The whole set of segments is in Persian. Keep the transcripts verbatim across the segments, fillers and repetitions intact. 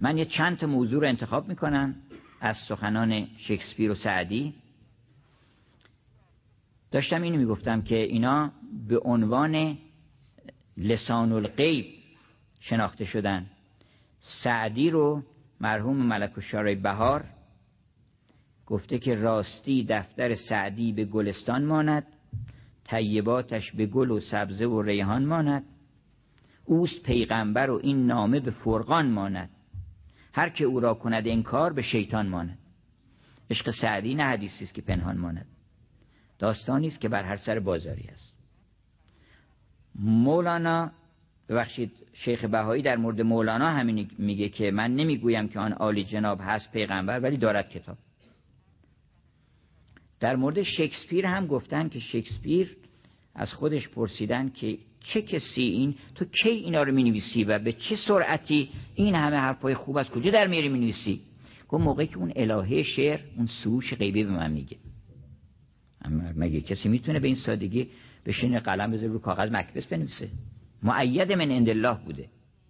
من یه چند تا موضوع رو انتخاب میکنم از سخنان شکسپیر و سعدی. داشتم اینو میگفتم که اینا به عنوان لسان الغیب شناخته شدن. سعدی رو مرحوم ملک الشعرای بهار گفته که راستی دفتر سعدی به گلستان ماند، طیباتش به گل و سبزه و ریحان ماند، اوست پیغمبر و این نامه به فرقان ماند، هر که او را کند انکار به شیطان ماند. عشق سعدی نه حدیثی است که پنهان ماند، داستانی است که بر هر سر بازاری است. مولانا ببخشید شیخ بهایی در مورد مولانا همین میگه که من نمیگویم که آن عالی جناب هست پیغمبر ولی دارد کتاب. در مورد شکسپیر هم گفتن که شکسپیر از خودش پرسیدن که چه کسی این، تو کی اینا رو مینویسی و به چه سرعتی این همه حرفای خوب از کجا در میاری مینویسی؟ گفت موقعی که اون الهه شعر اون سروش غیبی به من میگه. اما مگه کسی میتونه به این سادگی بشینه قلم بذاره رو کاغذ مکبس بنویسه؟ مؤید من عند الله بوده،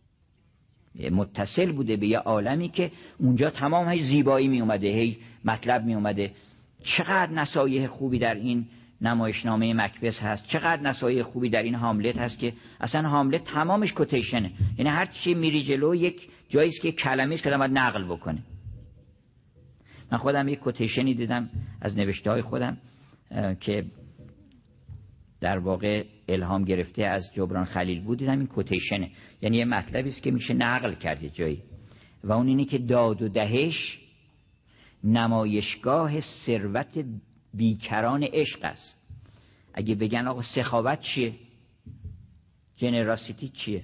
متصل بوده به یه عالمی که اونجا تمام هی زیبایی می اومده، هی مطلب می اومده. چقدر نصایح خوبی در این نمایشنامه مکبس هست، چقدر نصایح خوبی در این هاملت هست که اصلا هاملت تمامش کوتیشنه، یعنی هر چی میری جلو یک جایی است که کلمه‌ای است که باید نقل بکنه. من خودم یک کوتیشنی دیدم از نوشته‌های خودم که در واقع الهام گرفته از جبران خلیل بود. دیدم این کوتیشنه، یعنی یه مطلبی است که میشه نقل کرد جایی، و اون اینه که داد و دهش نمایشگاه ثروت بیکران عشق است. اگه بگن آقا سخاوت چیه، جنراسیتی چیه،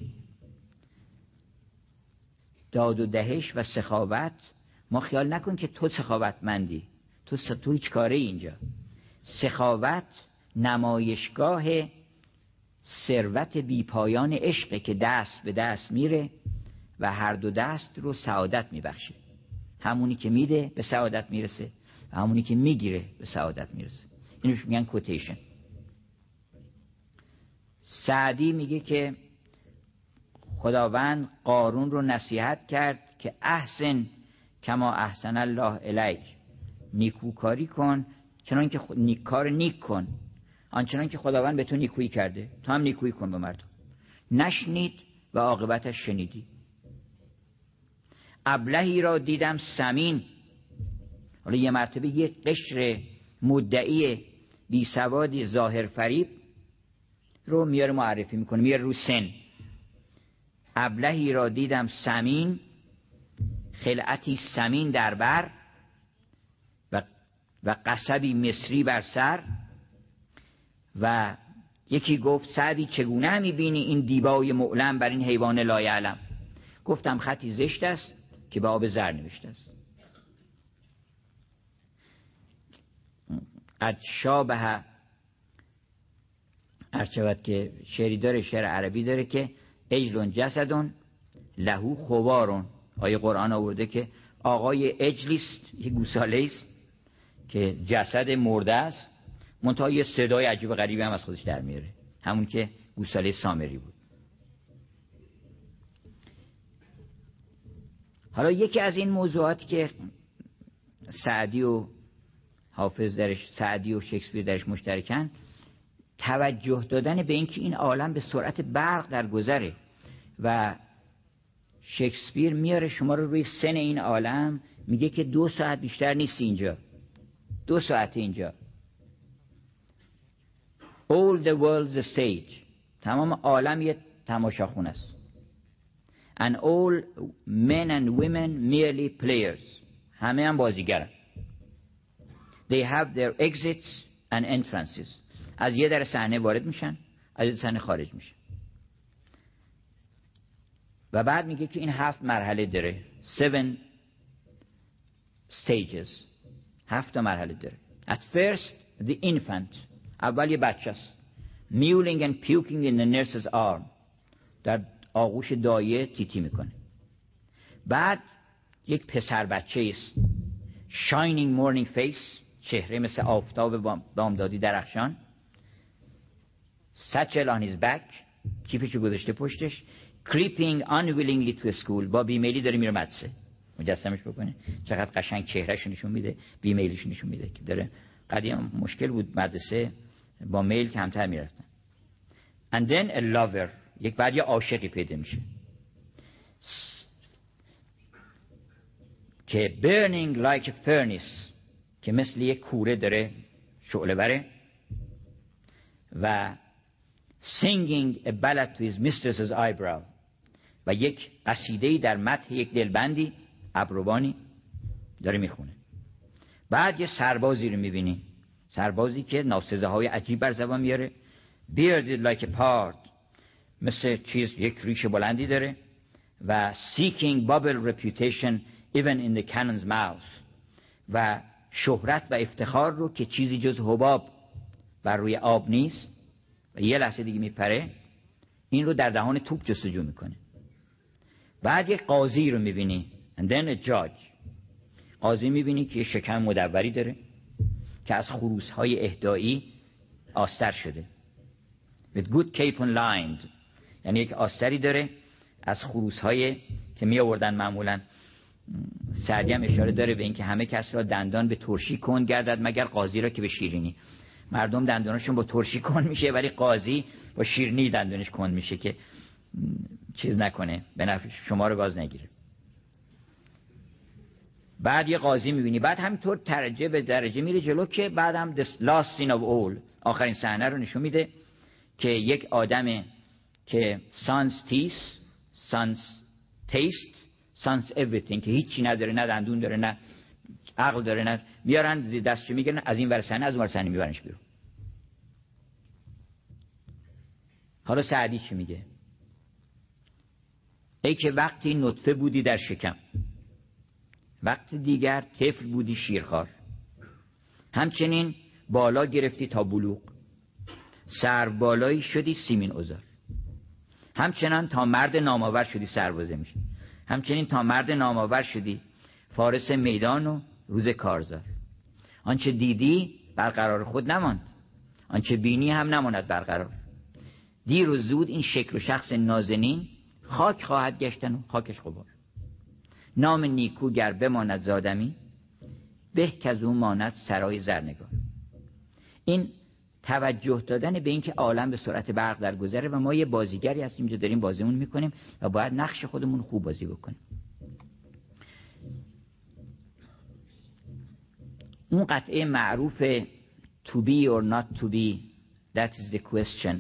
داد و دهش و سخاوت، ما خیال نکن که تو سخاوتمندی، تو تو هیچ کاره اینجا. سخاوت نمایشگاه ثروت بیپایان عشقه که دست به دست میره و هر دو دست رو سعادت میبخشه. همونی که میده به سعادت میرسه و همونی که میگیره به سعادت میرسه. اینوش میگن کوتیشن. سعدی میگه که خداوند قارون رو نصیحت کرد که احسن کما احسن الله الیک، نیکوکاری کن چنان که خود... نیک کار نیک کن آنچنان که خداوند به تو نیکویی کرده، تو هم نیکویی کن به مردم. نشنید و عاقبتش شنیدی. ابلهی را دیدم سمین، حالا یه مرتبه یه قشر مدعی بی سوادی ظاهر فریب رو میاره معرفی میکنه، میاره رو سن. ابلهی را دیدم سمین، خلعتی سمین در بر و و قصبی مصری بر سر. و یکی گفت سعدی چگونه میبینی این دیبای معلم بر این حیوان لایعلم؟ گفتم خطی زشت است که به آب زر نوشته است. قد شابه، هرچود که شعری داره، شعر عربی داره که اجلون جسدون لهو خوارون. آیه قرآن آورده که آقای اجلیست، یه گوساله است که جسد مرده است، منتها یه صدای عجیب غریبی هم از خودش در میاره، همون که گوساله سامری بود. حالا یکی از این موضوعاتی که سعدی و حافظ درش، سعدی و شکسپیر درش مشترکن، توجه دادن به اینکه این عالم به سرعت برق در گذره و شکسپیر میاره شما رو روی سن این عالم، میگه که دو ساعت بیشتر نیست اینجا، دو ساعت اینجا. All the world's stage، تمام عالم یه تماشاخونه است. And all men and women merely players، همه هم بازیگرن. They have their exits and entrances، از یه در صحنه وارد میشن، از یه صحنه خارج میشن. و بعد میگه که این هفت مرحله داره، seven stages، هفت مرحله داره. At first the infant، اول یه بچه است، mewling and puking in the nurse's arm، در آغوش دایه تیتی میکنه. بعد یک پسر بچه است، shining morning face، چهره مثل آفتاب بامدادی درخشان، satchel on his back، کیفشو گذاشته پشتش، creeping unwillingly to school، با بیمیلی داره میره مدرسه. مجسمش بکنه چقدر قشنگ چهرهش نشون میده، بیمیلش نشون میده که داره. قدیم مشکل بود مدرسه با میل کمتر میرفتن. and then a lover، یک بعد یه عاشقی پیدا میشه که burning like a furnace، که مثل یک کوره داره شعله بره، و singing a ballad to his mistress's eyebrow، و یک قصیده‌ای در مدح یک دلبندی ابروانی داره میخونه. بعد یه سربازی رو میبینی، سربازی که ناسزه های عجیب بر زبان میاره، bearded like a pard، مثل چیز یک ریش بلندی داره، و seeking bubble reputation even in the cannon's mouth، و شهرت و افتخار رو که چیزی جز حباب بر روی آب نیست و یه لحظه دیگه میپره، این رو در دهان توپ جستجو میکنه. بعد یک قاضی رو میبینی and then a judge، قاضی میبینی که یه شکم مدوری داره که از خروس‌های اهدایی آستر شده with good cape and lined، یعنی یک آستری داره از خروس‌های که می آوردن معمولاً. سعدی هم اشاره داره به اینکه همه کس را دندان به ترشی کند گردد مگر قاضی را که به شیرینی. مردم دندانشون با ترشی کند میشه ولی قاضی با شیرینی دندانش کند میشه که چیز نکنه، به نفع شما رو گاز نگیره. بعد یه قاضی میبینی، بعد همینطور درجه به درجه میره جلو که بعد هم the last scene of all، آخرین صحنه رو نشون میده که یک آدم که sans teeth sans taste sans everything، که هیچی نداره، نه دندون داره نه عقل داره، نه میارن دستشو میگیرن از این ور صحنه از اون ور صحنه میبرنش بیرون. حالا سعدی چی میگه؟ ای که وقتی نطفه بودی در شکم، وقت دیگر طفل بودی شیرخوار، همچنین بالا گرفتی تا بلوغ، سر بالایی شدی سیمین عذار، همچنان تا مرد نامآور شدی سربازه میشی، همچنین تا مرد نامآور شدی فارس میدان و روز کارزار. آنچه دیدی برقرار خود نماند، آنچه بینی هم نماند برقرار. دیر و زود این شکل و شخص نازنین خاک خواهد گشتن و خاکش غبار. نام نیکو گر بماند زادمی، به که از اون ماند سرای زرنگار. این توجه دادن به این که عالم به سرعت برق در گذره و ما یه بازیگری هستیم اینجا داریم بازیمون میکنیم و باید نقش خودمون خوب بازی بکنیم. اون قطعه معروف to be or not to be that is the question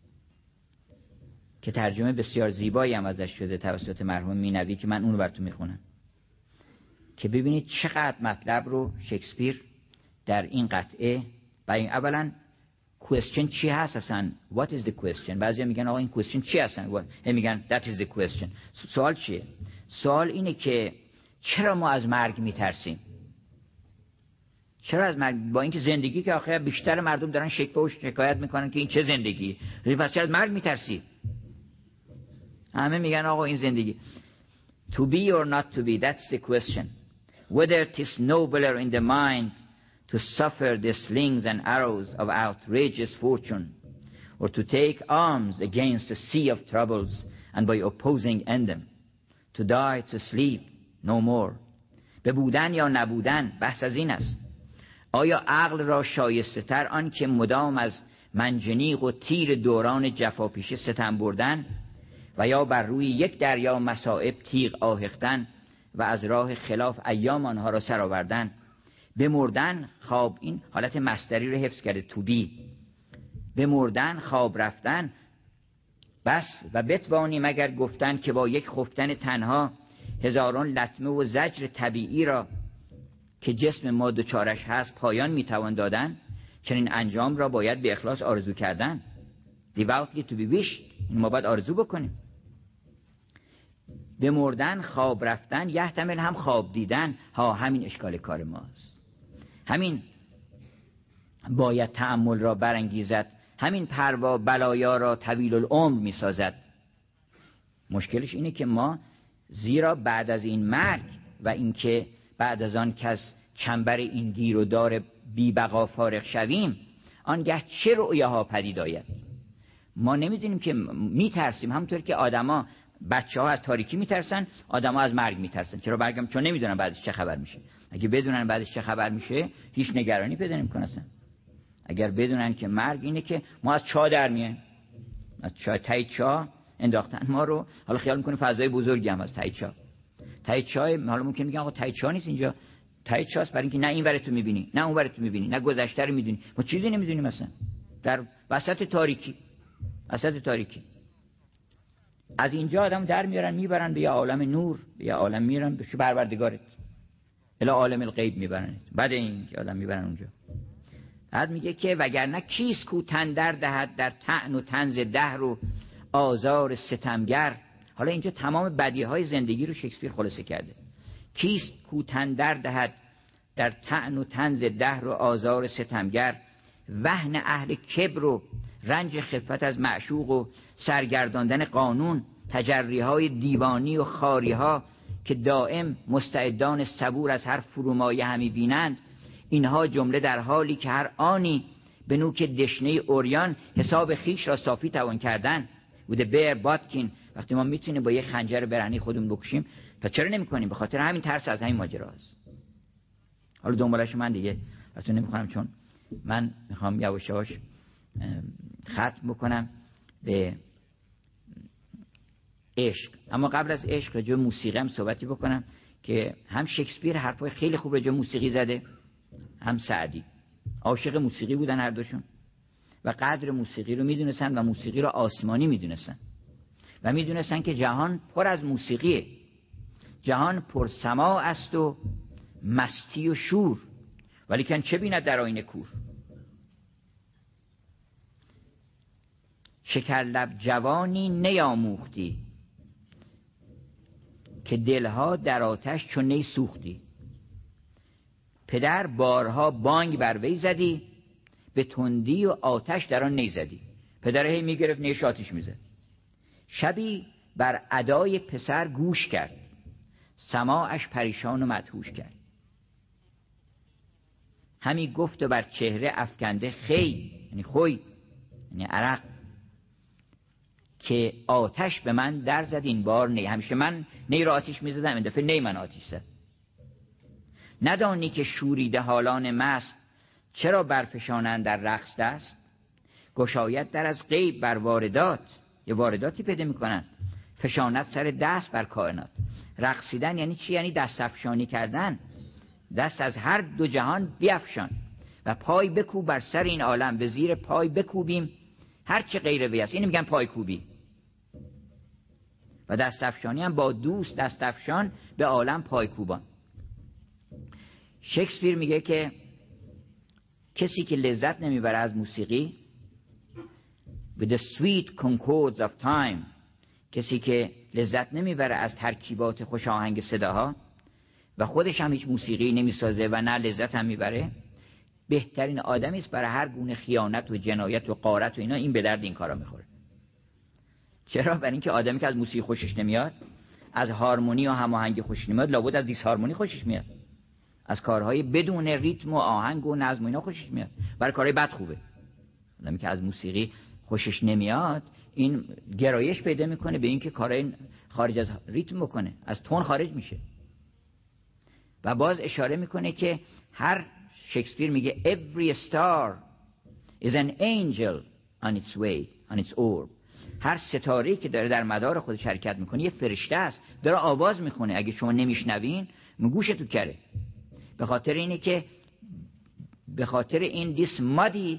که ترجمه بسیار زیبایی هم ازش شده توسط مرحوم مینوی که من اون رو براتون میخونم که ببینید چقدر مطلب رو شکسپیر در این قطعه برای اولا question چی هست اصلا what is the question. بعضیا میگن آقا این question چی هستن، میگن that is the question. سوال چیه؟ سوال اینه که چرا ما از مرگ میترسیم؟ چرا از مرگ؟ با اینکه زندگی که آخر بیشتر مردم دارن شکوه و شکایت میکنن که این چه زندگی، پس چرا از مرگ میترسی؟ همه میگن آقا این زندگی. To be or not to be, that's the question. Whether 'tis nobler in the mind to suffer the slings and arrows of outrageous fortune, or to take arms against a sea of troubles and by opposing end them, to die to sleep no more. به بودن یا نبودن بحث از این است. آیا عقل را شایسته تر آن که مدام از منجنیق و تیر دوران جفاپیشه ستم بردن و یا بر روی یک دریا مصائب تیغ آهختن و از راه خلاف ایام آنها را سر آوردن؟ به مردن خواب، این حالت مصدری رو حفظ کرده تو بی، به مردن خواب رفتن بس و بتوانی مگر گفتن که با یک خفتن تنها هزاران لطمه و زجر طبیعی را که جسم ما دوچارش هست پایان میتوان دادن. چنین انجام را باید به اخلاص آرزو کردن. devoutly to be wished، این ما باید آرزو بکنیم. به مردن خواب رفتن یحتمل هم خواب دیدن ها، همین اشکال کار ماست. همین باید تأمل را برانگیزد، همین پروا بلایا را طویل العمر می سازد. مشکلش اینه که ما زیرا بعد از این مرگ و اینکه بعد از آن کس چنبر این گیر و دار بی بقا فارغ شویم، آنگه چه رؤیاها پدید آید. ما نمیدونیم که میترسیم، همونطور که آدما بچه‌ها از تاریکی میترسن، آدم‌ها از مرگ میترسن. چرا برگم؟ چون نمیدونن بعدش چه خبر میشه. اگه بدونن بعدش چه خبر میشه هیچ نگرانی پیدا نمی‌کنن. اگر بدونن که مرگ اینه که ما از چاه در میایم، از چاه تای چاه انداختن ما رو، حالا خیال می‌کنیم فضای بزرگی هم از تای چاه. تای چاه حالا ممکن میگن آقا تای چاه نیست اینجا، تای چاست برای اینکه نه این ور تو می‌بینی نه اون ور تو می‌بینی نه گذشته رو می‌دونی، ما چیزی نمی‌دونیم مثلا در وسط تاریکی. وسط تاریکی از اینجا آدم در میارن میبرن به یه عالم نور، به یه عالم میرن به پروردگارت، الی عالم الغیب میبرن. بعد این که آدم میبرن اونجا، بعد میگه که وگرنه کیست کو تن در دهد در طعن و طنز دهر و آزار ستمگر. حالا اینجا تمام بدیهای زندگی رو شکسپیر خلاصه کرده. کیست کو تن در دهد در طعن و طنز دهر و آزار ستمگر، وهن اهل کبر و رنج خفت از معشوق و سرگرداندن قانون، تجریهای دیوانی و خاریها که دائم مستعدان صبور از هر فرومایه همی بینند. اینها جمله در حالی که هر آنی به نوک دشنه اوریان حساب خیش را صافی توان کردن. بوده بیر باتکین وقتی ما میتونیم با یه خنجر برهنه خودمون بکشیم، پس چرا نمیکنیم؟ به خاطر همین ترس از همین ماجراست. حالا دنبالش من دیگه اصلا نمیخوام، چون من میخوام یواش یواش ختم بکنم به عشق. اما قبل از عشق راجع به موسیقی هم صحبتی بکنم که هم شکسپیر حرفای خیلی خوب راجع به موسیقی زده، هم سعدی. عاشق موسیقی بودن هر دوشون و قدر موسیقی رو میدونستن و موسیقی رو آسمانی میدونستن و میدونستن که جهان پر از موسیقیه، جهان پر سماع است و مستی و شور، ولیکن چه بیند در آینه کور. شکرلب جوانی نیاموختی که دلها در آتش چون نی سوختی. پدر بارها بانگ بر وی زدی به تندی و آتش در آن نی زدی. پدر هی میگرفت نیش آتش میزد. شبی بر ادای پسر گوش کرد، سماعش پریشان و مدهوش کرد. همی گفت و بر چهره افکنده خی، یعنی خوی یعنی عرق، که آتش به من در زد این بار نی. همیشه من نی را آتش میزدم، این دفعه نی من آتش زد. ندانی که شوریده حالان مست چرا برفشانند در رقص دست. گشاید در از غیب بر واردات، یه وارداتی پیدا میکنن، فشانت سر دست بر کائنات. رقصیدن یعنی چی؟ یعنی دست افشانی کردن، دست از هر دو جهان بیفشان و پای بکوب بر سر این عالم، به زیر پای بکوبیم هر چه غیر وی است. اینو میگن پای کوبی. و دست افشانی هم با دوست دست افشان به عالم پای کوبان. شکسپیر میگه که کسی که لذت نمیبره از موسیقی، with the sweet concords of time، کسی که لذت نمیبره از ترکیبات خوش آهنگ صداها و خودش هم هیچ موسیقی نمیسازه و نه لذت هم میبره، بهترین آدمی است برای هر گونه خیانت و جنایت و غارت و اینا. این به درد این کارا میخوره. چرا؟ برای اینکه آدمی که از موسیقی خوشش نمیاد، از هارمونی و هماهنگی خوشش نمیاد، لابد از دیس هارمونی خوشش میاد، از کارهای بدون ریتم و آهنگ و نظم و اینا خوشش میاد. برای کارهای بد خوبه. آدمی که از موسیقی خوشش نمیاد این گرایش پیدا میکنه به اینکه کارهای خارج از ریتم بکنه، از تون خارج میشه. و باز اشاره میکنه که هر شکسپیر میگه every star is an angel on its way on its orb. هر ستاره‌ای که داره در مدار خودش حرکت میکنه یه فرشته است، داره آواز میخونه. اگه شما نمیشنوین گوشتون کره. به خاطر اینه که به خاطر این this muddy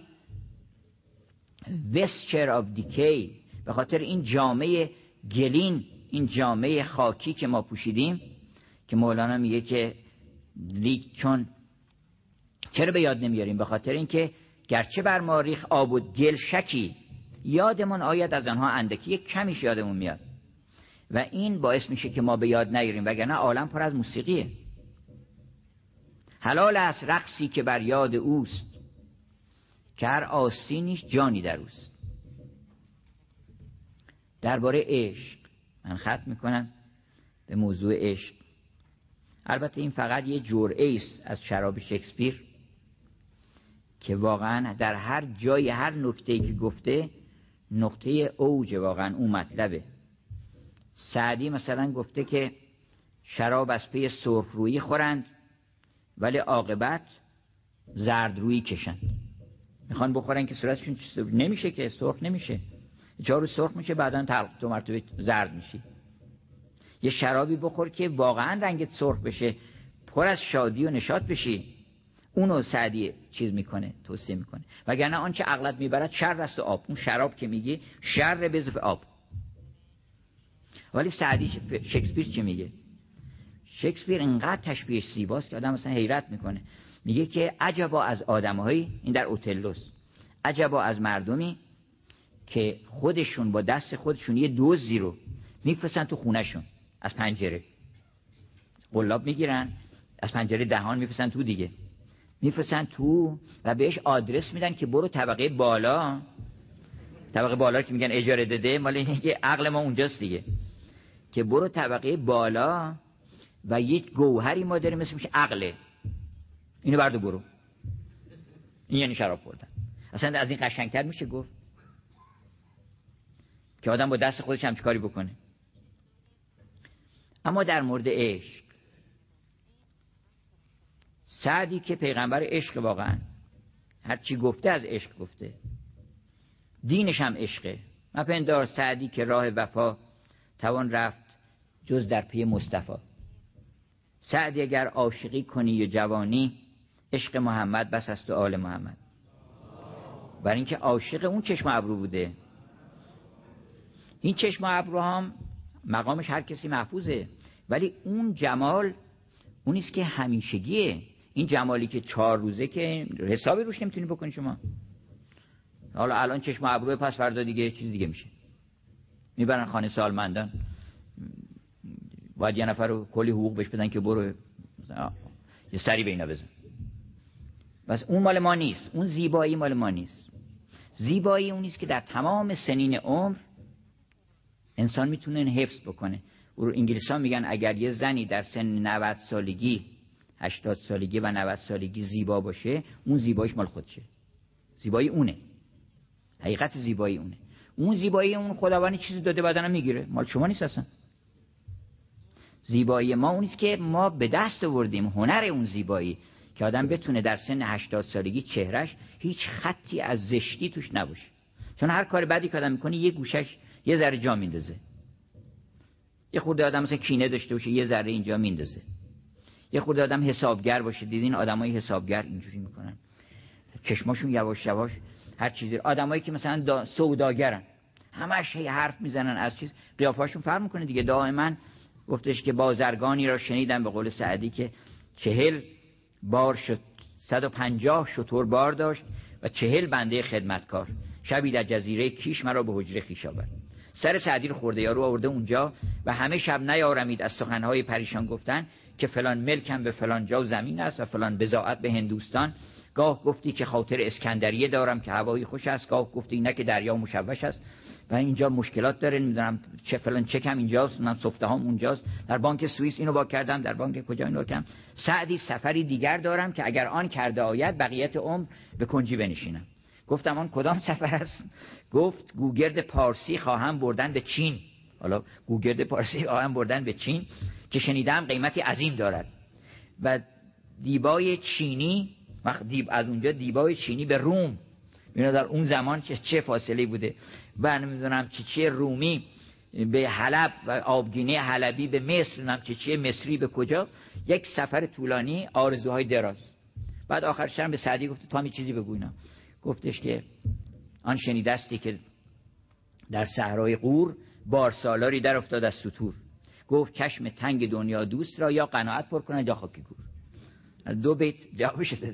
vesture of decay، به خاطر این جامعه گلین، این جامعه خاکی که ما پوشیدیم، که مولانا میگه که چون چرا به یاد نمیاریم؟ به خاطر اینکه گرچه بر ما ریخ آب و گل شکی، یادمون آید از آنها اندکی، یک کمیش یادمون میاد و این باعث میشه که ما به یاد نیاریم، وگرنه عالم پر از موسیقیه. حلال است رقصی که بر یاد اوست، که هر آستینش جانی در اوست. درباره عشق من ختم میکنم به موضوع عشق. البته این فقط یه جرعه است از شراب شکسپیر که واقعا در هر جای هر نکته‌ای که گفته نقطه اوج واقعا اون مطلبه. سعدی مثلا گفته که شراب از پی سرخ رویی خورند ولی عاقبت زرد رویی کشند. میخوان بخورن که صورتشون نمیشه، که سرخ نمیشه، چهار روز سرخ میشه، بعداً دو مرتبه زرد میشی. یه شرابی بخور که واقعا رنگت سرخ بشه، پر از شادی و نشاط بشی. اونو سعدی چیز میکنه، توصیه میکنه. وگرنه آنچه عقلت میبرد شر است و آب. اون شراب که میگه شر به اضافه آب. ولی سعدی شکسپیر چی میگه؟ شکسپیر انقدر تشبیهش زیباست که آدم مثلا حیرت میکنه. میگه که عجبا از آدمهایی، این در اوتلوس، عجبا از مردمی که خودشون با دست خودشون یه دزدی رو میفرستن تو خونهشون از پنجره، قلاب میگیرن از پنجره دهان میفرستن تو دیگه، میفرستن تو و بهش آدرس میدن که برو طبقه بالا. طبقه بالا که میگن اجاره داده، مال اینه که عقل ما اونجاست دیگه، که برو طبقه بالا و یک گوهری ما داریم اسمش عقله، اینو بردو برو. این یعنی شراب خوردن. اصلا از این قشنگتر میشه گفت که آدم با دست خودش همچین کاری بکنه. اما در مورد عشق، سعدی که پیغمبر عشق واقعا هر چی گفته از عشق گفته، دینش هم عشقه. مپندار سعدی که راه وفا توان رفت جز در پی مصطفی. سعدی اگر عاشقی کنی و جوانی، عشق محمد بس است و آل محمد. برای اینکه عاشق اون چشم ابرو بوده. این چشم ابرو هم مقامش هر کسی محفوظه، ولی اون جمال اونیست که همیشگیه. این جمالی که چهار روزه که حسابی روش نمیتونی بکنی شما. حالا الان چشم ابرو، پس فردا دیگه چیز دیگه میشه، میبرن خانه سالمندان، باید یه نفر رو کلی حقوق بهش بدن که برو یه سری به اینا بزن. بس اون مال ما نیست، اون زیبایی مال ما نیست. زیبایی اون نیست که در تمام سنین عمر انسان میتونه حفظ بکنه. او انگلیس‌ها میگن اگر یه زنی در سن نود سالگی، هشتاد سالگی و نود سالگی زیبا باشه، اون زیباییش مال خودشه. زیبایی اونه، حقیقت زیبایی اونه. اون زیبایی اون خداوند چیزی داده بدنم میگیره، مال شما نیست اصلا. زیبایی ما اونیست که ما به دست آوردیم، هنر اون زیبایی که آدم بتونه در سن هشتاد سالگی چهرش هیچ خطی از زشتی توش نباشه. چون هر کار بدی که آدم میکنه یه گوشش یه ذره جا میندازه. یه خورده آدم مثلا کینه داشته باشه یه ذره اینجا میندازه. یه خورده آدم حسابگر باشه، دیدین آدمای حسابگر اینجوری میکنن، چشماشون یواش یواش هر چیزی. آدمایی که مثلا سوداگرن، همش هی حرف میزنن از چیز، قیافه‌شون فرق میکنه دیگه. دائما گفتش که بازرگانی را شنیدم به قول سعدی که چهل بار شد، صد و پنجاه شتر بار داشت و چهل بنده خدمتکار. شبی در جزیره کیش مرا به حجره خویش آورد. سر سعدی رو خورده یارو آورده اونجا و همه شب نیارمید از سخنهای پریشان گفتن که فلان ملکم به فلان جا زمین است و فلان بضاعت به هندوستان. گاه گفتی که خاطر اسکندریه دارم که هوایی خوش است، گاه گفتی نه که دریا مشوش است و اینجا مشکلات داره، نمیدونم چه فلان چکم اینجاست، من سفتهام اونجاست، در بانک سوئیس اینو با کردم، در بانک کجا اینو کردم. سعدی سفری دیگر دارم که اگر آن کرده آید بقیت عمر به کنجی بنشینم. گفتم آن کدام سفر است؟ گفت گوگرد پارسی خواهم بردن به چین. حالا گوگرد پارسی خواهم بردن به چین که شنیدم قیمتی عظیم دارد و دیبای چینی، دیب از اونجا دیبای چینی به روم، اینا در اون زمان چه, چه فاصله بوده، و نمیدونم چه چه رومی به حلب و آبگینه حلبی به مصر، نمیدونم چه چه مصری به کجا. یک سفر طولانی، آرزوهای دراز. بعد آخر شب به سعدی گفت تا می چیزی بگو اینا. گفتش که آن شنیدستی که در صحرای قور بارسالاری در افتاد از سطور. گفت چشم تنگ دنیا دوست را یا قناعت پر کنه یا خاک گور. دو بیت جوابش داده.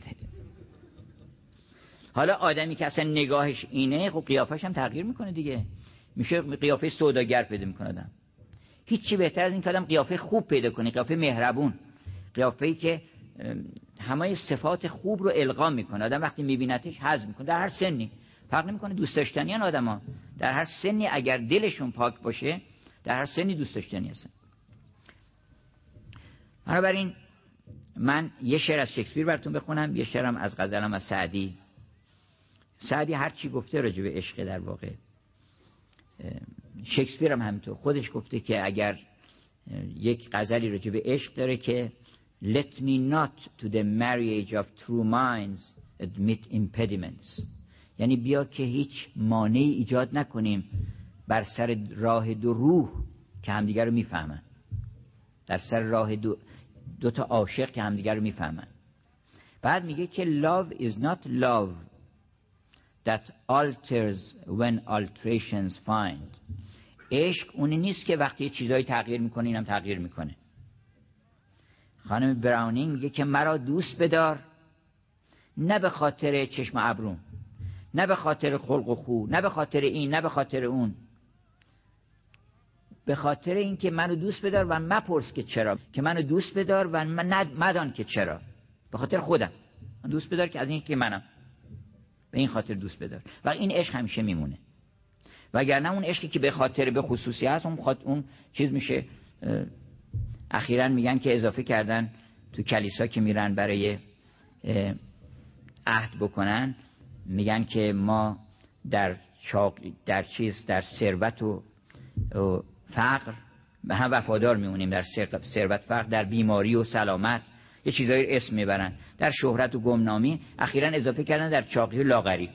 حالا آدمی که اصلا نگاهش اینه، خب قیافش هم تغییر میکنه دیگه، میشه قیافه سوداگر پیدا میکنه آدم. هیچی بهتر از این که آدم قیافه خوب پیدا کنه، قیافه مهربون، قیافه‌ای که همه صفات خوب رو القا میکنه. آدم وقتی میبینتش حظ میکنه، در هر سنی فرق نمیکنه، دوست داشتنی ان آدما در هر سنی، اگر دلشون پاک باشه در هر سنی دوست داشتنی هستن. بنابراین من یه شعر از شکسپیر براتون بخونم، یه شعرم از غزلم از سعدی. سعدی هر چی گفته راجع به عشق در واقع شکسپیر هم همینطور خودش گفته که اگر یک غزلی راجع به عشق داره که Let me not to the marriage of true minds admit impediments، یعنی بیا که هیچ مانعی ایجاد نکنیم بر سر راه دو روح که همدیگر رو میفهمن، در سر راه دو, دو تا عاشق که همدیگر رو میفهمن. بعد میگه که love is not love that alters when alterations find. عشق اونی نیست که وقتی یه چیزایی تغییر میکنه اینم تغییر میکنه. خانم براونینگ میگه که مرا دوست بدار نه به خاطر چشم ابروم، نه به خاطر خلق و خو، نه به خاطر این، نه به خاطر اون، به خاطر این که منو دوست بدار و مپرس که چرا، که منو دوست بدار و من مدان که چرا، به خاطر خودم من دوست بدار که از این که منم، به این خاطر دوست بدار. و این عشق همیشه میمونه. وگرنه اون عشقی که به خاطر به خصوصی هست اون خاطر اون چیز میشه. اخیراً میگن که اضافه کردن تو کلیسا که میرن برای عهد بکنن، میگن که ما در چاق در چیز در ثروت و فقر به هم وفادار میمونیم، در ثروت فقر، در بیماری و سلامت یه چیزایی اسم میبرن، در شهرت و گمنامی اخیراً اضافه کردن در چاقی و لاغری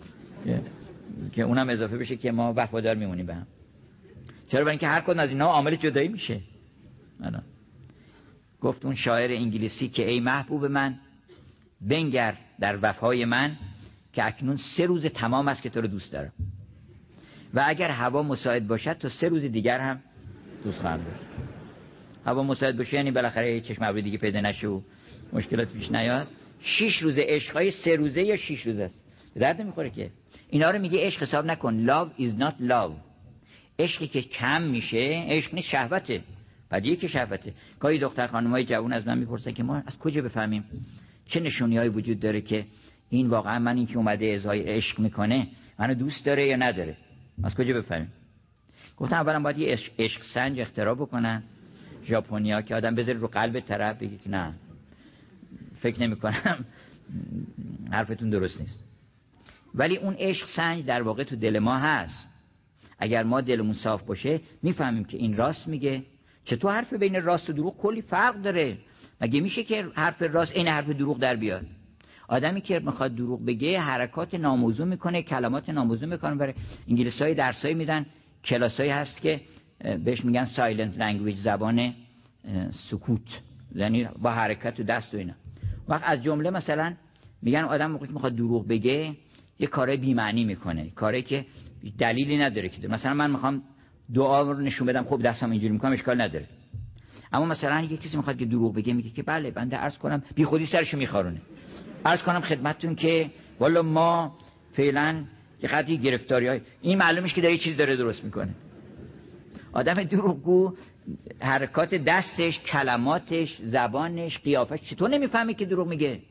که اونم اضافه بشه که ما وفادار میمونیم به هم. چرا؟ برای اینکه هر کدوم از اینا عامل جدایی میشه. الان گفت اون شاعر انگلیسی که ای محبوب من بنگر در وفای من که اکنون سه روز تمام است که تو رو دوست دارم و اگر هوا مساعد باشد تا سه روز دیگر هم دوست خواهم داشت. هوا مساعد باشه یعنی بالاخره چشم ابروی دیگه پیدا نشه و مشکلات پیش نیاد. شش روز عشقای سه روزه یا شش روز است، به درد نمیخوره که. اینا رو میگه عشق حساب نکن. love is not love. عشقی که کم میشه عشق نیست، شهوته. بدیه که شهوته. گاهی دختر خانمای جوان از من میپرسن که ما از کجا بفهمیم چه نشونیایی وجود داره که این واقعا من این که اومده اظهار عشق میکنه منو دوست داره یا نداره، از کجا بفهمیم؟ گفتم اولا باید یه عشق, عشق سنج اختراع بکنن ژاپنیا که آدم بذاره رو قلب طرف بگه که نه فکر نمیکنم حرفتون درست نیست. ولی اون عشق سنج در واقع تو دل ما هست. اگر ما دلمون صاف باشه میفهمیم که این راست میگه. چطور حرف بین راست و دروغ کلی فرق داره؟ مگه میشه که حرف راست این حرف دروغ در بیاد؟ آدمی که میخواد دروغ بگه حرکات ناموزون میکنه، کلمات ناموزون میکنه. برای انگلیسایی درسایی میدن، کلاسایی هست که بهش میگن سایلنت لنگویج، زبان سکوت، یعنی با حرکت و دست و اینا. وقت از جمله مثلا میگن آدم موقعی میخواد دروغ بگه یه کارای بی معنی میکنه، کاری که دلیلی نداره که داره. مثلا من میخوام دعا رو نشون بدم، خب دستم اینجوری میکنم اشکال نداره. اما مثلا یه کسی میخواد که دروغ بگه میگه که بله بنده عرض کنم، بی خودی سرشو میخارونه، عرض کنم خدمتتون که والا ما فعلا یه قضیه گرفتاریای این معلومش که داره یه چیز داره درست میکنه. آدم دروغگو حرکات دستش، کلماتش، زبانش، قیافش، چطور نمیفهمی که دروغ میگه؟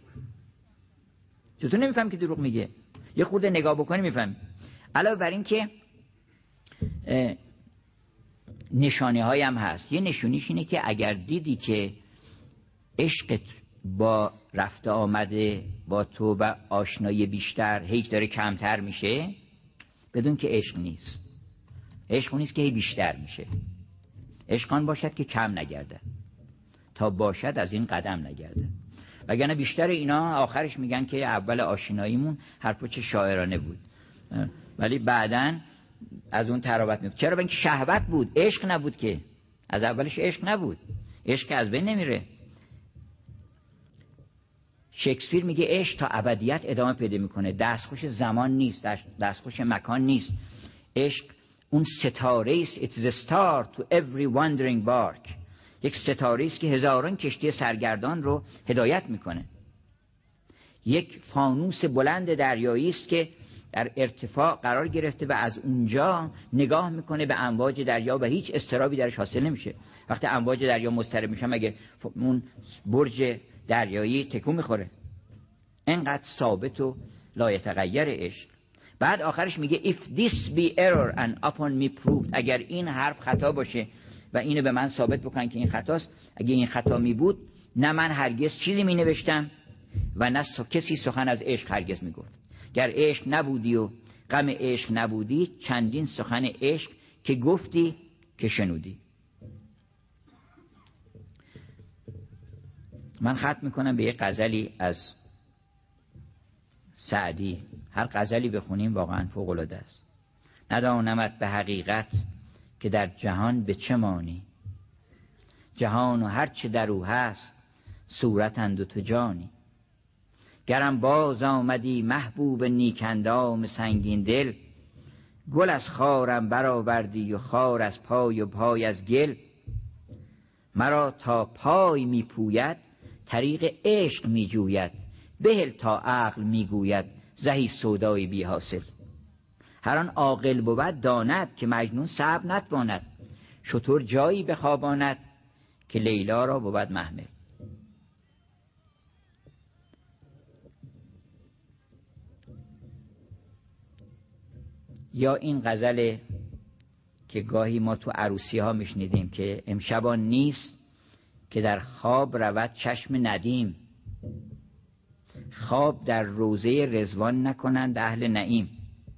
چطور نمیفهمی که دروغ میگه؟ یه خورده نگاه بکنی میفهمی. علاوه بر این که نشانه هایی هم هست. یه نشونیش اینه که اگر دیدی که عشقت با رفته آمده با تو و آشنایی بیشتر هیچ داره کمتر میشه، بدون که عشق نیست. عشق نیست که هی بیشتر میشه. عشقان باشد که کم نگرده، تا باشد از این قدم نگرده. وگرنه بیشتر اینا آخرش میگن که اول آشناییمون حرفا چه شاعرانه بود، ولی بعدن از اون تراوت میفته. چرا؟ اینکه شهوت بود، عشق نبود. که از اولش عشق نبود. عشق که از بین نمیره. شکسپیر میگه عشق تا ابدیت ادامه پیدا میکنه، دستخوش زمان نیست، دستخوش مکان نیست. عشق اون ستاره است. It's the star to every wandering bark. یک ستاره است که هزاران کشتی سرگردان رو هدایت میکنه. یک فانوس بلند دریایی است که در ارتفاع قرار گرفته و از اونجا نگاه میکنه به امواج دریا و هیچ اضطرابی درش حاصل نمیشه. وقتی امواج دریا مضطرب میشن مگه اون برج دریایی تکون میخوره؟ انقدر ثابت و لایتغیر عشق. بعد آخرش میگه if this be error and upon me proved. اگر این حرف خطا باشه و اینو به من ثابت بکنن که این خطاست، اگه این خطا می بود نه من هرگز چیزی می نوشتم و نه کسی سخن از عشق هرگز می گفت. گر عشق نبودی و غم عشق نبودی، چندین سخن عشق که گفتی که شنودی. من ختم میکنم به یک غزلی از سعدی. هر غزلی بخونیم واقعا فوق العاده است. ندانمت به حقیقت که در جهان به چه مانی، جهان و هر چه در او هست صورتند و تو جانی. گرم باز آمدی محبوب نیکندام سنگین دل، گل از خارم برآوردی و خار از پای و پای از گل. مرا تا پای می پوید طریق عشق می جوید، بهل تا عقل می گوید زهی سودای بی حاصل. هر آن عاقل بود داند که مجنون صبر نتواند، شتر جایی بخواباند که لیلا را بود محمل. یا این غزل که گاهی ما تو عروسی ها میشنیدیم که امشبان نیست که در خواب رود چشم ندیم، خواب در روضه رضوان نکنند اهل نعیم.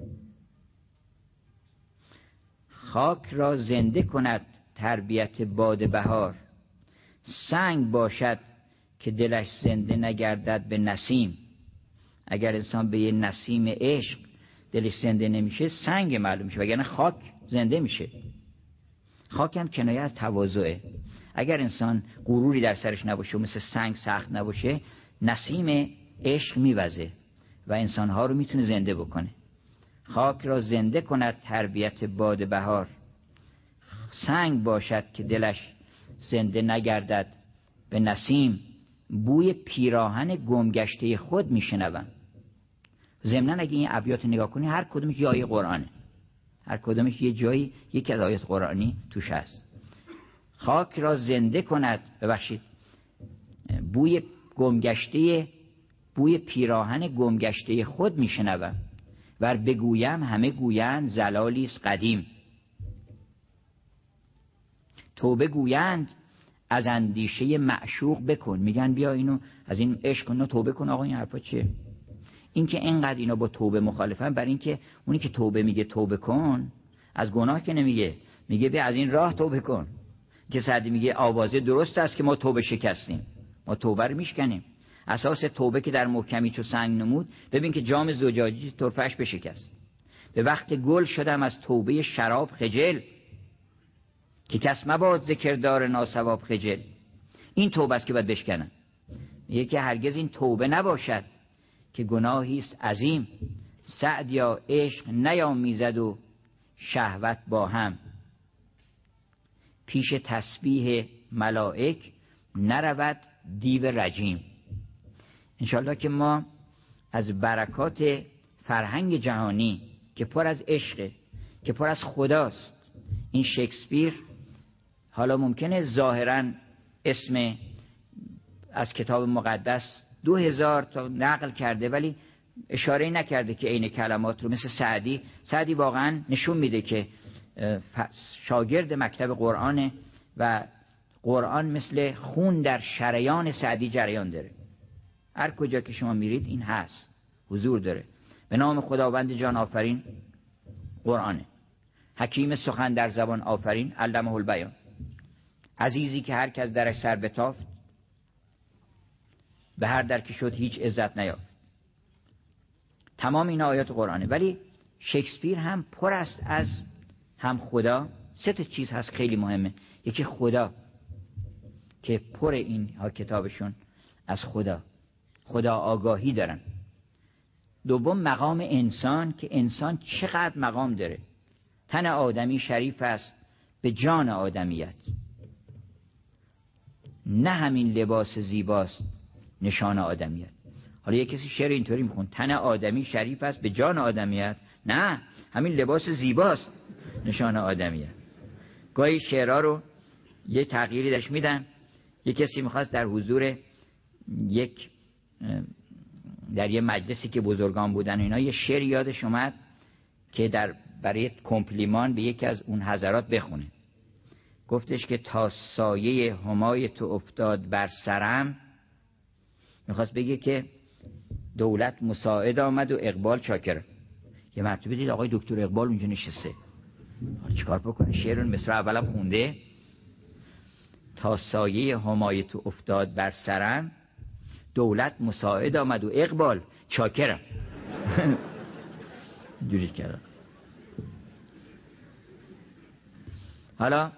خاک را زنده کند تربیت باد بهار، سنگ باشد که دلش زنده نگردد به نسیم. اگر انسان به یه نسیم عشق دلش زنده نمیشه سنگ معلوم میشه، وگرنه خاک زنده میشه. خاک هم کنایه از تواضعه. اگر انسان غروری در سرش نباشه و مثل سنگ سخت نباشه، نسیم عشق میوزه و انسانها رو میتونه زنده بکنه. خاک را زنده کند تربیت باد بهار، سنگ باشد که دلش زنده نگردد به نسیم. بوی پیراهن گمگشته خود میشنوم. ضمناً اگه این ابیات نگاه کنی هر کدومش جای قرآنه، هر کدومش یه جایی یکی از آیات قرآنی توش هست. خاک را زنده کند، ببخشید، بوی گمگشته بوی پیراهن گمگشته خود میشنوم، ور بگویم همه گویند زلالی است قدیم. توبه گویند از اندیشه معشوق بکن، میگن بیا اینو از این عشق کن توبه کن. آقا این حرفا چیه؟ این که اینقدر اینا با توبه مخالفن، برای اینکه اونی که توبه میگه توبه کن از گناه که نمیگه، میگه بیا از این راه توبه کن. که سعدی میگه آوازه درست است که ما توبه شکستیم، ما توبه رو میشکنیم. اساس توبه که در محکمی چو سنگ نمود، ببین که جام زجاجی طرفش بشکست. به وقت گل شدم از توبه شراب خجل، که کس مباد ذکردار ناصواب خجل. این توبه است که باید بشکنن. میگه که هرگز این توبه نباشد که گناهی است عظیم. سعدیا عشق نیامیزد و شهوت با هم، پیش تسبیح ملائک نرود دیو رجیم. انشالله که ما از برکات فرهنگ جهانی که پر از عشقه، که پر از خداست، این شکسپیر حالا ممکنه ظاهراً اسم از کتاب مقدس دو هزار تا نقل کرده ولی اشاره نکرده که عین کلمات رو، مثل سعدی. سعدی واقعاً نشون میده که شاگرد مکتب قرآنه و قرآن مثل خون در شریان سعدی جریان داره. هر کجا که شما میرید این هست، حضور داره. به نام خداوند جان آفرین قرآنه. حکیم سخن در زبان آفرین علمه البیان. عزیزی که هر کس درش سر بتافت، به هر در که شد هیچ عزت نیافت. تمام این آیات قرآنه. ولی شکسپیر هم پر است از هم خدا. سه تا چیز هست خیلی مهمه. یکی خدا که پر این ها کتابشون از خدا، خدا آگاهی دارن. دوم مقام انسان که انسان چقدر مقام داره. تن آدمی شریف است به جان آدمیت، نه همین لباس زیباست نشان آدمیت. حالا یک کسی شعر اینطوری میخون تن آدمی شریف است به جان آدمیت، نه همین لباس زیباست نشان آدمیت. گاهی شعرها رو یه تغییری داشت میدن. یک کسی میخواست در حضور یک در یه مجلسی که بزرگان بودن اینا یه شعر یادش اومد که در برای کمپلیمان به یکی از اون حضرات بخونه. گفتش که تا سایه همای تو افتاد بر سرم، میخواست بگه که دولت مساعد آمد و اقبال چاکر. یه مرتبه دید آقای دکتر اقبال اونجا نشسته، چیکار بکنه؟ شعر مصرع اولم خونده، تا سایه همای تو افتاد بر سرم، دولت مساعد آمد و اقبال چاکرم. دوری کردم. حالا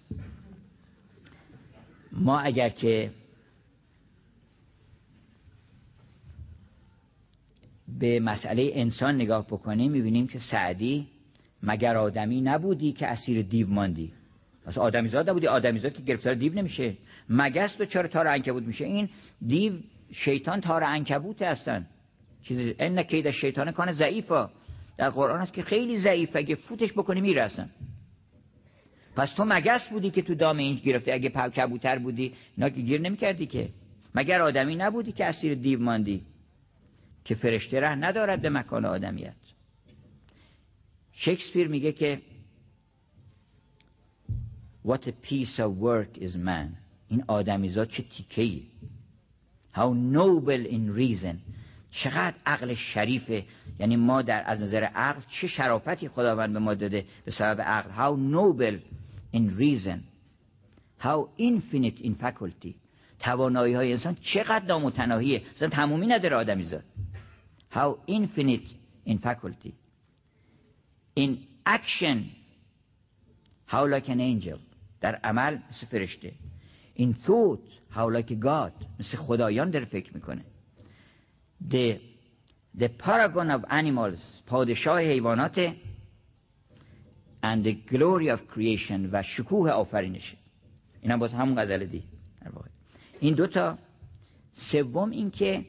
ما اگر که به مسئله انسان نگاه بکنیم میبینیم که سعدی مگر آدمی نبودی که اسیر دیو ماندی. پس آدمیزاد نبودی، آدمیزاد که گرفتار دیو نمیشه. مگس تو چرا تار عنکبوت میشه؟ این دیو شیطان تار عنکبوت هستن. چیزی ان کید شیطان کان ضعیفا، در قرآن هست که خیلی ضعیفه، اگه فوتش بکنی میرسن. پس تو مگس بودی که تو دام این گرفته، اگه کبوتر بودی اینا که گیر نمیکردی که. مگر آدمی نبودی که اسیر دیو ماندی، که فرشته ره ندارد به مکان آدمیت. شکسپیر میگه که what a piece of work is man. این آدمیزاد چه تیکه‌ای، how noble in reason، چقدر عقل شریفه. یعنی ما در از نظر عقل چه شرافتی خداوند به ما داده به سبب عقل. how noble in reason، how infinite in faculty. توانایی های انسان چقدر نامتناهیه، اصلا تمومی نداره آدمیزاد. how infinite in faculty، in action how like an angel، در عمل مثل فرشته. in thought how like a god، مثل خدایان داره فکر میکنه. the the paragon of animals، پادشاه حیوانات، and the glory of creation، و شکوه آفرینش. اینم باز همون غزل دی در واقع. این دوتا. سوم این که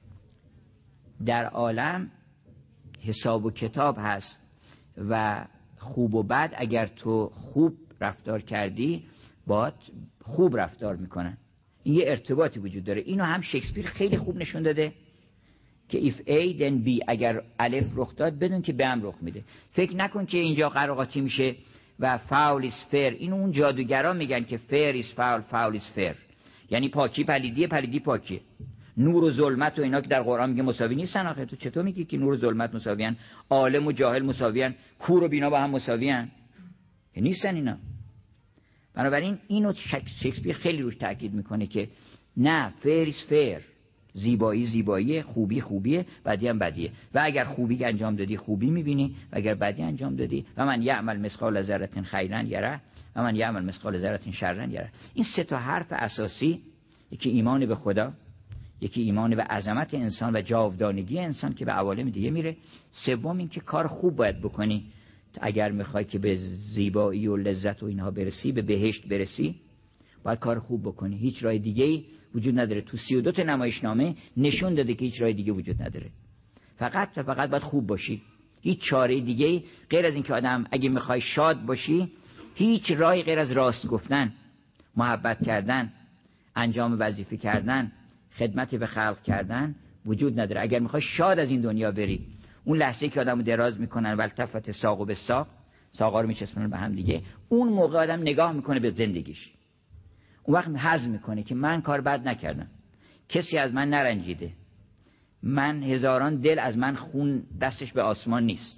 در عالم حساب و کتاب هست و خوب و بد اگر تو خوب رفتار کردی باید خوب رفتار میکنن. این یه ارتباطی وجود داره. اینو هم شکسپیر خیلی خوب نشون داده که if A then B، اگر الف رخ داد بدون که به هم رخ میده. فکر نکن که اینجا قراقاتی میشه و فاول is fair. اینو اون جادوگران میگن که fair is foul foul is fair، یعنی پاکی پلیدی پلیدی پاکی. نور و ظلمت و اینا که در قرآن میگه مساوی نیستن. آخه تو چطور میگی که نور و ظلمت مساویان؟ عالم و جاهل مساویان، کور و بینا با هم مساویان؟ که نیستن اینا. بنابراین اینو شکسپیر خیلی روش تاکید میکنه که نه، فیر is فیر، زیبایی زیباییه، خوبی خوبیه، بدی هم بدیه. و اگر خوبی انجام دادی خوبی میبینی، و اگر بدی انجام دادی و من یعمل مثقال ذره خیرا یره و من یعمل مثقال ذره شرا یره. این سه تا حرف اساسی، یکی ایمان به خدا، یکی ایمان به عظمت انسان و جاودانگی انسان که به عوالم دیگه میره، سوم این که کار خوب باید بکنی اگر میخوای که به زیبایی و لذت و اینها برسی، به بهشت برسی، باید کار خوب بکنی. هیچ راه دیگه‌ای وجود نداره. تو سی و دو تا نمایشنامه نشون داده که هیچ راه دیگه وجود نداره. فقط و فقط باید خوب باشی. هیچ چاره دیگه‌ای غیر از این که آدم اگه میخوای شاد باشی، هیچ راهی غیر از راست گفتن، محبت کردن، انجام وظیفه کردن، خدمت به خلق کردن وجود نداره. اگر میخوای شاد از این دنیا بری، اون لحظه‌ای که آدمو دراز میکنن والتفت ساق به ساق، ساقا رو میچسبونن به هم دیگه، اون موقع آدم نگاه میکنه به زندگیش. اون وقت هضم میکنه که من کار بد نکردم، کسی از من نرنجیده، من هزاران دل از من خون دستش به آسمان نیست.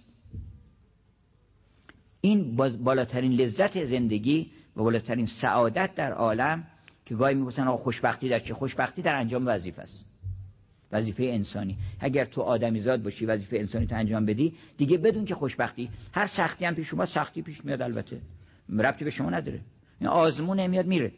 این بالاترین لذت زندگی و بالاترین سعادت در عالم که گاهی میگفتن آقا خوشبختی در چه؟ خوشبختی در انجام وظیفه است، وظیفه انسانی. اگر تو آدمیزاد باشی وظیفه انسانی تو انجام بدی، دیگه بدون که خوشبختی، هر سختی هم پیش اومد، سختی پیش میاد، البته ربطی به شما نداره، این آزمون نمیاد میره.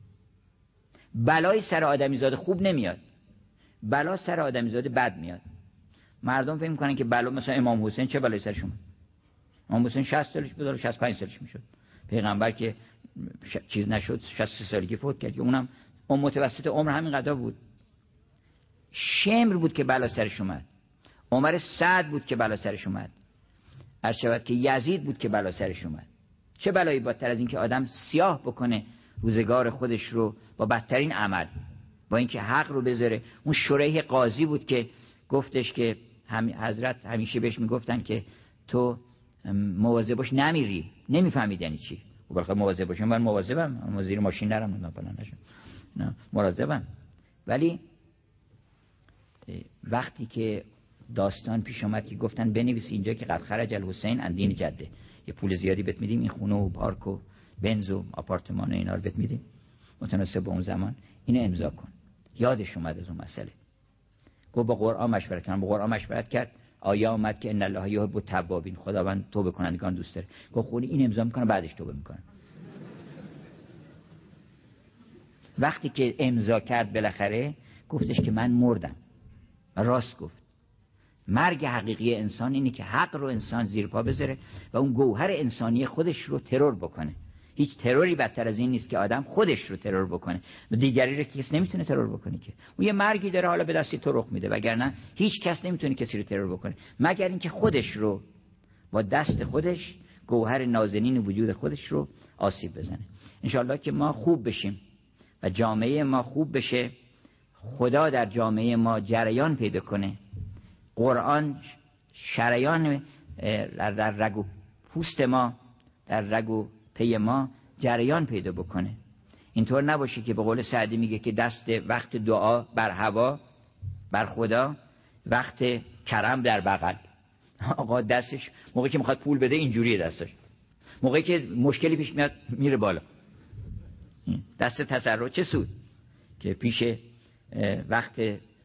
بلای سر آدمیزاد خوب نمیاد، بلا سر آدمیزاد بد میاد. مردم فکر میکنن که بلا، مثلا امام حسین چه بلایی سرش اومد؟ امام حسین شصت سالش بود، شصت و پنج سالش میشد. پیغمبر که ش... چیز نشد، شصت و سه سالگی فوت کرد، که اونم اون متوسط عمر همین قضا بود. شمر بود که بلا سرش اومد، عمر سعد بود که بلا سرش اومد، عرض شود که یزید بود که بلا سرش اومد. چه بلایی بدتر از این که آدم سیاه بکنه روزگار خودش رو با بدترین عمل، با اینکه حق رو بذاره. اون شریح قاضی بود که گفتش که هم حضرت همیشه بهش میگفتن که تو مواظب باش نمیری، نمیفهمید یعنی چی. و بالاخره مواظب باشم، من مواظبم، من زیر ماشین نرم، نه بالا نشم، نه مواظبم. ولی وقتی که داستان پیش اومد که گفتن بنویس اینجا که قد خرج الحسین عن دین جده، یه پول زیادی بهت میدیم، این خونه و پارک و بنز و آپارتمان و اینا رو بهت میدیم متناسب با اون زمان، اینو امضا کن. یادش اومد از اون مسئله، گفت با قرآن مشورت کردم. با قرآن مشورت کرد، آیه اومد که ان الله یحب التوابین، خداوند توبه کنندگان دوست داره. گفت خودی این امضا میکنه بعدش توبه میکنه. وقتی که امضا کرد بالاخره گفتش که من مردم. و راست گفت. مرگ حقیقی انسان اینه که حق رو انسان زیر پا بذاره و اون گوهر انسانی خودش رو ترور بکنه. هیچ تروری بدتر از این نیست که آدم خودش رو ترور بکنه و دیگری رو کس نمیتونه ترور بکنه که. اون یه مرگی داره حالا به دستی تو رخ میده، وگرنه هیچ کس نمیتونه کسی رو ترور بکنه مگر اینکه خودش رو با دست خودش، گوهر نازنین وجود خودش رو آسیب بزنه. انشالله که ما خوب بشیم و جامعه ما خوب بشه، خدا در جامعه ما جریان پیدا کنه، قرآن شریان در رگ و پوست ما، در رگ و پی ما جریان پیدا بکنه. اینطور نباشه که به قول سعدی میگه که دست وقت دعا بر هوا بر خدا، وقت کرم در بغل. آقا دستش موقعی که میخواد پول بده اینجوریه، دستش موقعی که مشکلی پیش میاد میره بالا. دست تسرع چه سود که پیش وقت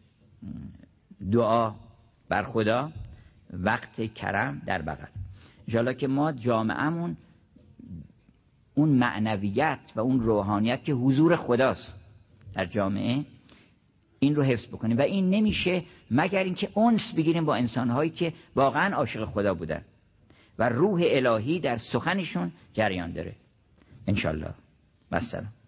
دعا بر خدا، وقت کرم در بغل. انشاءالله که ما جامعهمون اون معنویت و اون روحانیت که حضور خداست در جامعه، این رو حفظ بکنیم و این نمیشه مگر اینکه انس بگیریم با انسانهایی که واقعا عاشق خدا بودن و روح الهی در سخنشون جریان داره. انشاءالله. بسلام.